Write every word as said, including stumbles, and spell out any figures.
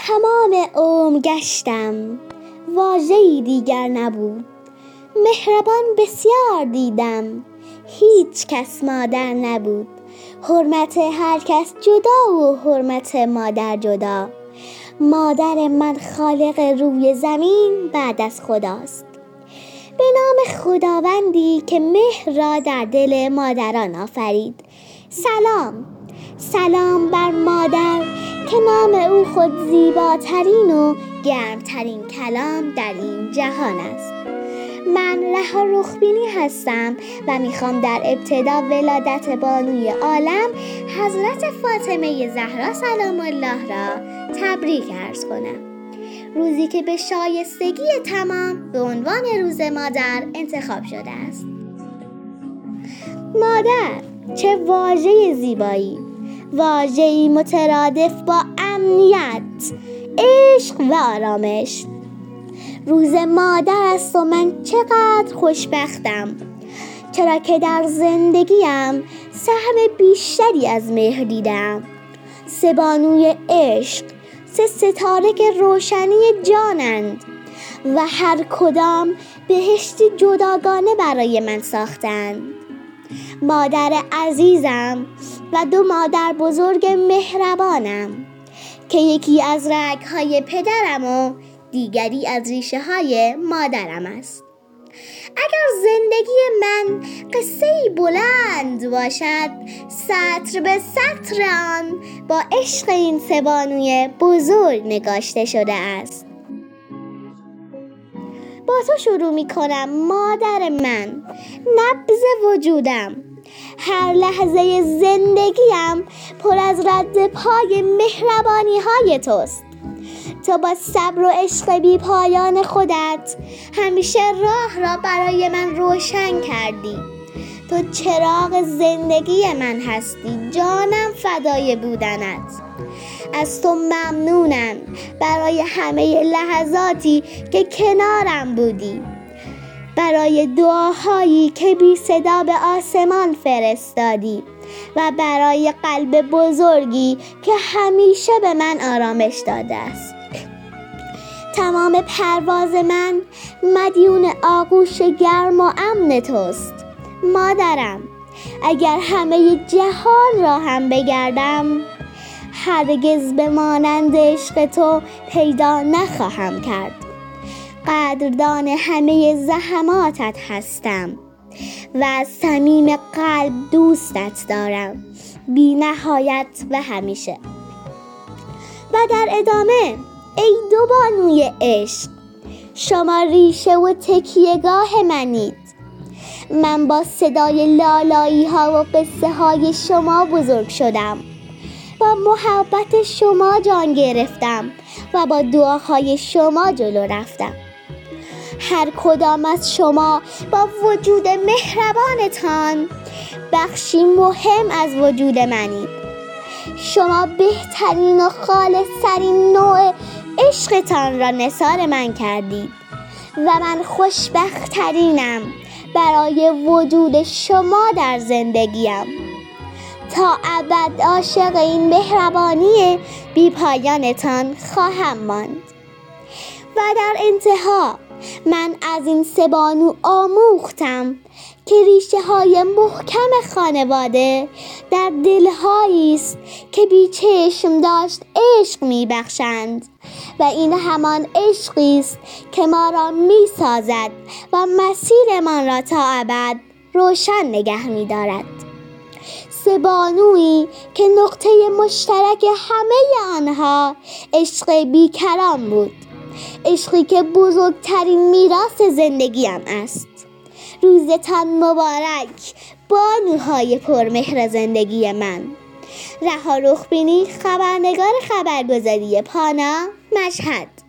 تمام عمر گشتم، واژه‌ای دیگر نبود. مهربان بسیار دیدم، هیچ کس مادر نبود. حرمت هر کس جدا و حرمت مادر جدا. مادر من خالق روی زمین بعد از خداست. به نام خداوندی که مهر را در دل مادران آفرید. سلام سلام بر مادر که نام او خود زیباترین و گرمترین کلام در این جهان است. من رها رخبینی هستم و میخوام در ابتدا ولادت بانوی عالم حضرت فاطمه زهرا سلام الله را تبریک عرض کنم. روزی که به شایستگی تمام به عنوان روز مادر انتخاب شده است. مادر چه واژه زیبایی، واژه‌ای مترادف با امنیت، عشق و آرامش. روز مادر است و من چقدر خوشبختم، چرا که در زندگیم سهم بیشتری از مهر دیدم. سه بانوی عشق، سه ستاره که روشنی جانند و هر کدام بهشتی جداگانه برای من ساختند. مادر عزیزم و دو مادر بزرگ مهربانم که یکی از رگ‌های پدرم و دیگری از ریشه های مادرم است. اگر زندگی من قصه‌ای بلند باشد، سطر به سطر آن با عشق این سه بانوی بزرگ نگاشته شده است. با تو شروع می کنم مادر من، نبض وجودم. هر لحظه زندگیم پر از رد پای مهربانی های توست. تو با صبر و عشق بی پایان خودت همیشه راه را برای من روشن کردی. تو چراغ زندگی من هستی، جانم فدای بودنت. از تو ممنونم برای همه لحظاتی که کنارم بودی، برای دعاهایی که بی صدا به آسمان فرستادی و برای قلب بزرگی که همیشه به من آرامش داده است. تمام پرواز من مدیون آغوش گرم و امن توست. مادرم، اگر همه جهان را هم بگردم، هرگز به مانند عشق تو پیدا نخواهم کرد. قدردان همه زحماتت هستم و از صمیم قلب دوستت دارم، بی نهایت و همیشه. و در ادامه، ای دو بانوی عشق، شما ریشه و تکیهگاه منید. من با صدای لالایی ها و قصه های شما بزرگ شدم، با محبت شما جان گرفتم و با دعاهای شما جلو رفتم. هر کدام از شما با وجود مهربانتان بخشی مهم از وجود منید. شما بهترین و خالصترین نوع عشقتان را نثار من کردید و من خوشبختترینم برای وجود شما در زندگیم. تا ابد عاشق این مهربانی بی پایانتان خواهم ماند. و در انتها من از این سه بانو آموختم که ریشه های محکم خانواده در دلهایی است که بی چشم داشت عشق می بخشند و این همان عشقی است که ما را می سازد و مسیرمان را تا ابد روشن نگه می دارد. سه بانویی که نقطه مشترک همه آنها عشق بیکران بود، عشقی که بزرگترین میراث زندگیم است. روزتان مبارک بانوهای پرمهر زندگی من. رها رخبینی، خبرنگار خبرگزاری پانا، مشهد.